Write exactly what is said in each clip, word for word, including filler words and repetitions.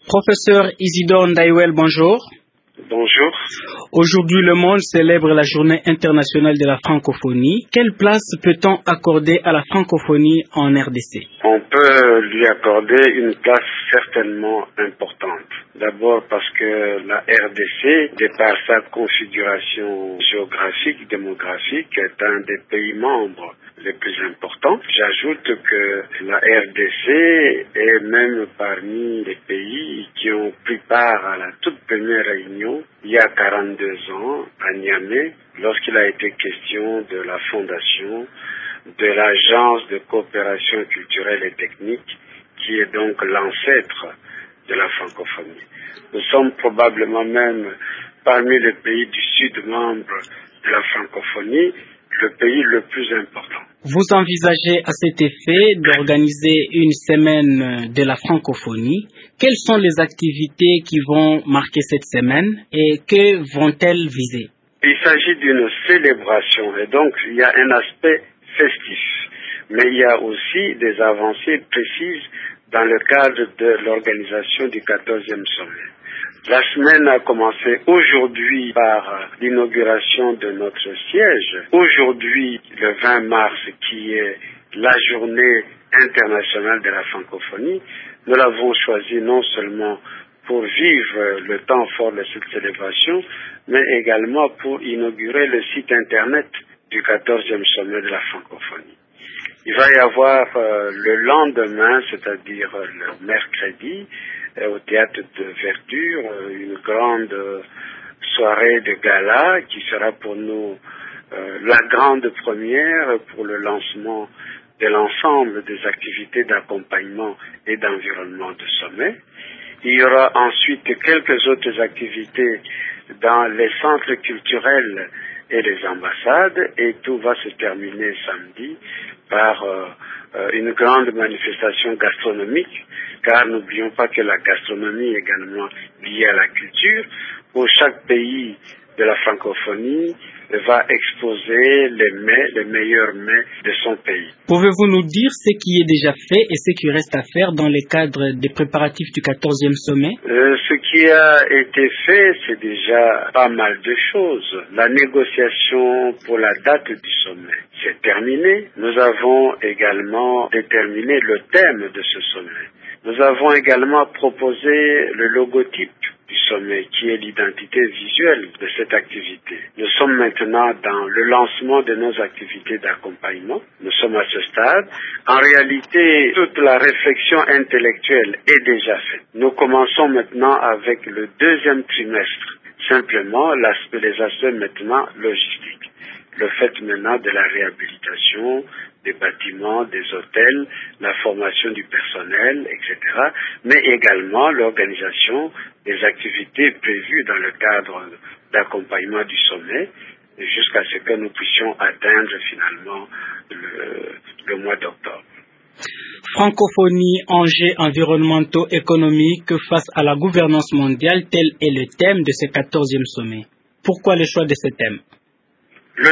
Professeur Isidore Ndaiwel, bonjour. Bonjour. Aujourd'hui, le monde célèbre la Journée internationale de la francophonie. Quelle place peut-on accorder à la francophonie en R D C? On peut lui accorder une place certainement importante. D'abord parce que la R D C, de par sa configuration géographique, démographique, est un des pays membres les plus importants. J'ajoute que la R D C est même parmi les pays qui ont pris part à la toute première réunion il y a quarante-deux ans à Niamey, lorsqu'il a été question de la fondation de l'Agence de coopération culturelle et technique, qui est donc l'ancêtre de la francophonie. Nous sommes probablement même parmi les pays du Sud membres de la francophonie, le pays le plus important. Vous envisagez à cet effet d'organiser une semaine de la francophonie. Quelles sont les activités qui vont marquer cette semaine et que vont-elles viser? Il s'agit d'une célébration et donc il y a un aspect festif, mais il y a aussi des avancées précises dans le cadre de l'organisation du quatorzième sommet. La semaine a commencé aujourd'hui par l'inauguration de notre siège. Aujourd'hui, le vingt mars, qui est la journée internationale de la francophonie, nous l'avons choisi non seulement pour vivre le temps fort de cette célébration, mais également pour inaugurer le site internet du quatorzième sommet de la francophonie. Il va y avoir euh, le lendemain, c'est-à-dire euh, le mercredi, euh, au théâtre de Verdure, euh, une grande euh, soirée de gala qui sera pour nous euh, la grande première pour le lancement de l'ensemble des activités d'accompagnement et d'environnement de sommet. Il y aura ensuite quelques autres activités dans les centres culturels et les ambassades, et tout va se terminer samedi par euh, euh, une grande manifestation gastronomique, car n'oublions pas que la gastronomie est également liée à la culture, où chaque pays de la francophonie va exposer les mets, les meilleurs mets de son pays. Pouvez-vous nous dire ce qui est déjà fait et ce qui reste à faire dans le cadre des préparatifs du quatorzième sommet? euh, Ce qui a été fait, c'est déjà pas mal de choses. La négociation pour la date du sommet, c'est terminé. Nous avons également déterminé le thème de ce sommet. Nous avons également proposé le logotype du sommet, qui est l'identité visuelle de cette activité. Nous sommes maintenant dans le lancement de nos activités d'accompagnement. Nous sommes à ce stade. En réalité, toute la réflexion intellectuelle est déjà faite. Nous commençons maintenant avec le deuxième trimestre. Simplement, l'aspect, les aspects maintenant logistiques. Le fait maintenant de la réhabilitation des bâtiments, des hôtels, la formation du personnel, et cetera, mais également l'organisation des activités prévues dans le cadre d'accompagnement du sommet, jusqu'à ce que nous puissions atteindre finalement le, le mois d'octobre. Francophonie, enjeux environnementaux, économiques face à la gouvernance mondiale, tel est le thème de ce quatorzième sommet. Pourquoi le choix de ce thème? Le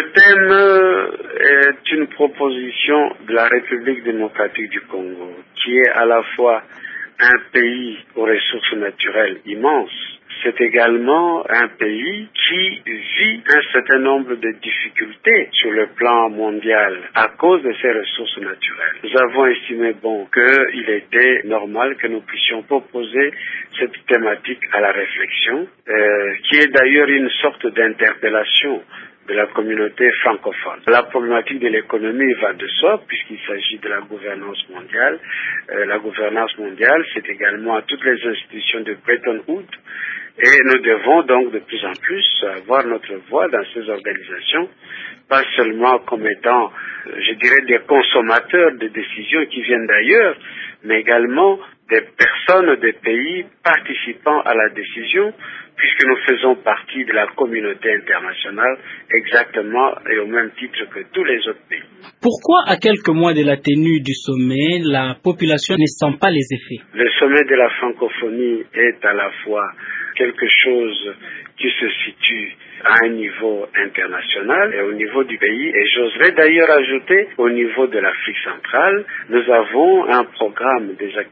thème est une proposition de la République démocratique du Congo, qui est à la fois un pays aux ressources naturelles immenses. C'est également un pays qui vit un certain nombre de difficultés sur le plan mondial à cause de ses ressources naturelles. Nous avons estimé bon qu'il était normal que nous puissions proposer cette thématique à la réflexion, euh, qui est d'ailleurs une sorte d'interpellation de la communauté francophone. La problématique de l'économie va de soi, puisqu'il s'agit de la gouvernance mondiale. Euh, la gouvernance mondiale, c'est également toutes les institutions de Bretton Woods, et nous devons donc de plus en plus avoir notre voix dans ces organisations, pas seulement comme étant, je dirais, des consommateurs de décisions qui viennent d'ailleurs, mais également des personnes des pays participant à la décision, puisque nous faisons partie de la communauté internationale exactement et au même titre que tous les autres pays. Pourquoi, à quelques mois de la tenue du sommet, la population ne sent pas les effets? Le sommet de la francophonie est à la fois quelque chose qui se situe à un niveau international et au niveau du pays, et j'oserais d'ailleurs ajouter au niveau de l'Afrique centrale, nous avons un programme des activités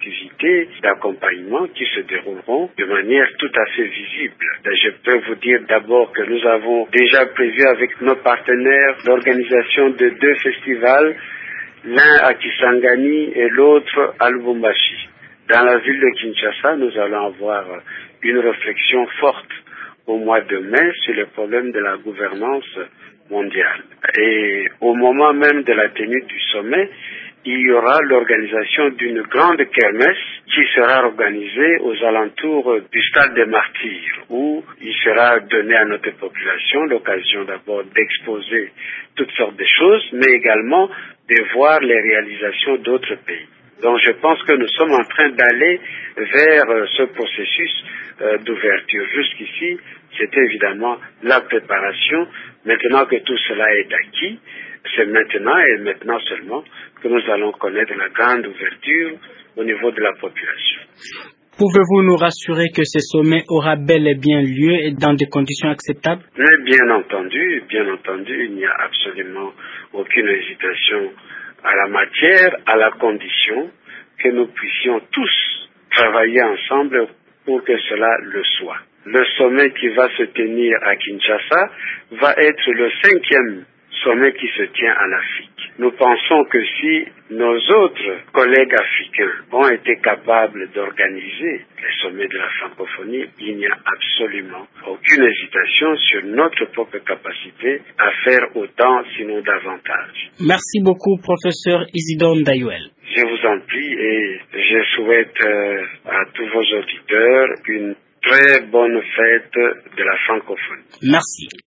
activités d'accompagnement qui se dérouleront de manière tout à fait visible. Je peux vous dire d'abord que nous avons déjà prévu avec nos partenaires l'organisation de deux festivals, l'un à Kisangani et l'autre à Lubumbashi. Dans la ville de Kinshasa, nous allons avoir une réflexion forte au mois de mai sur le problème de la gouvernance mondiale. Et au moment même de la tenue du sommet, il y aura l'organisation d'une grande kermesse qui sera organisée aux alentours du stade des Martyrs, où il sera donné à notre population l'occasion d'abord d'exposer toutes sortes de choses, mais également de voir les réalisations d'autres pays. Donc je pense que nous sommes en train d'aller vers ce processus euh, d'ouverture. Jusqu'ici, c'était évidemment la préparation. Maintenant que tout cela est acquis, c'est maintenant et maintenant seulement que nous allons connaître la grande ouverture au niveau de la population. Pouvez-vous nous rassurer que ce sommet aura bel et bien lieu et dans des conditions acceptables? Mais bien entendu, bien entendu, il n'y a absolument aucune hésitation à la matière, à la condition que nous puissions tous travailler ensemble pour que cela le soit. Le sommet qui va se tenir à Kinshasa va être le cinquième sommet qui se tient en Afrique. Nous pensons que si nos autres collègues africains ont été capables d'organiser les sommets de la francophonie, il n'y a absolument aucune hésitation sur notre propre capacité à faire autant, sinon davantage. Merci beaucoup, professeur Isidore Ndayouel. Je vous en prie et je souhaite euh, à tous vos auditeurs une très bonne fête de la francophonie. Merci.